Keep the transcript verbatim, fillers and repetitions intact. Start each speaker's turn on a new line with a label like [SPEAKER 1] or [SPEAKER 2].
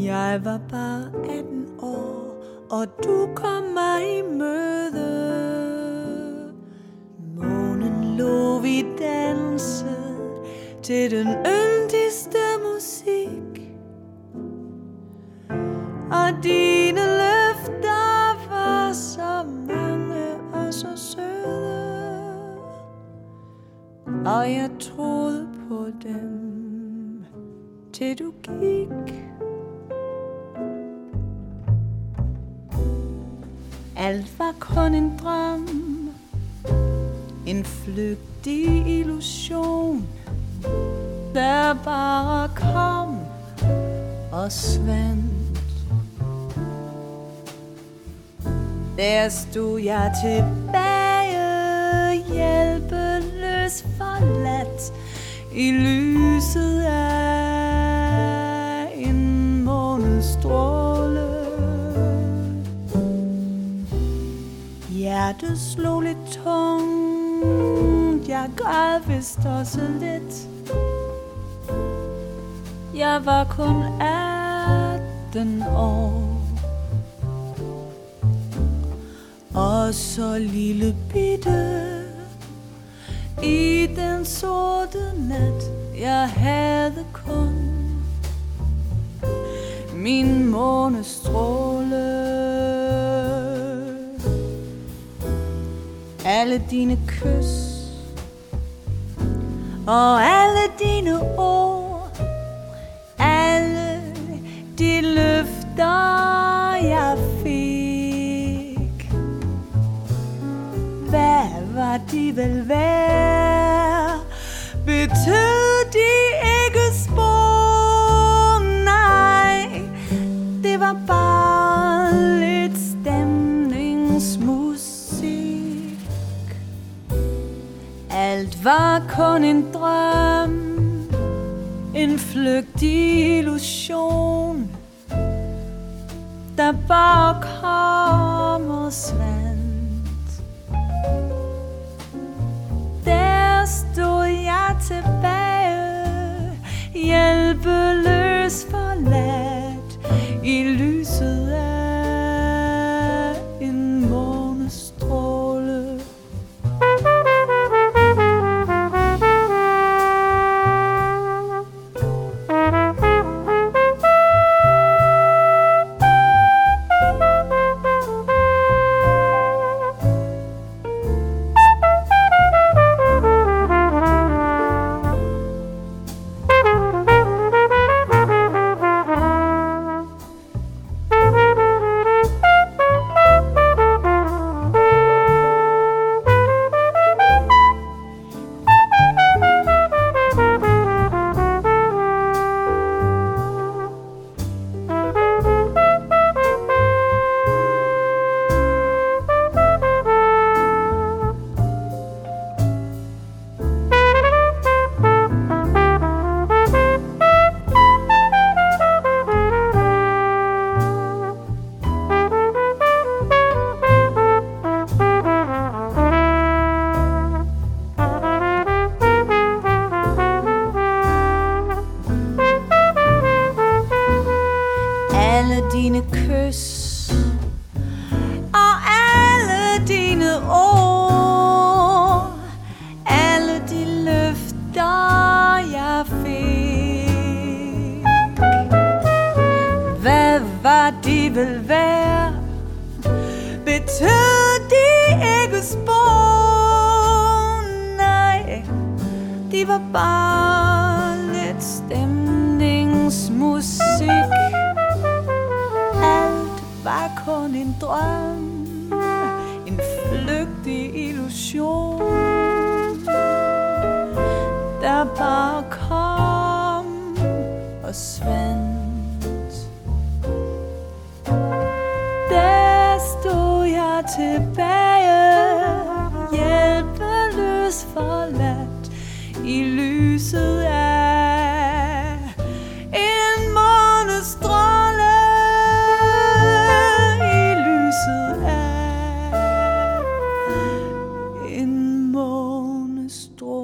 [SPEAKER 1] Jeg var bare atten år, og du kom mig i møde. Månen lå, vi dansede til den yndigste musik, og dine løfter var så mange og så søde, og jeg troede på dem, til du gik. Alt var kun en drøm, en flygtig illusion, der bare kom og svandt. Der stod jeg tilbage, hjælpeløs forladt, i lyset af en månestråle. Hjertet slog lidt tungt, jeg græd vist også lidt. Jeg var kun atten år, og så lille bitte i den sorte nat. Jeg havde kun min månestråle. Alle dine kys og alle dine ord, alle de løfter jeg fik, hvad var de vel værd? Betød de ikke spor? Nej, det var bare lidt stemningsmusik. Alt var kun en drøm, en flygtig illusion, der bare kom og svandt. Der stod jeg tilbage, hjælpeløs forladt, i lyset af en månestråle. Dine kys og alle dine ord, alle de løfter jeg fik, hvad var de vel værd? Betød de ikke spor? Nej, de var bare lidt stemningsmusik. Var kun en drøm, en flygtig illusion, der bare kom og svandt. Der stod jeg tilbage, hjælpeløs forladt, i lyset af en månestråle. Stråle.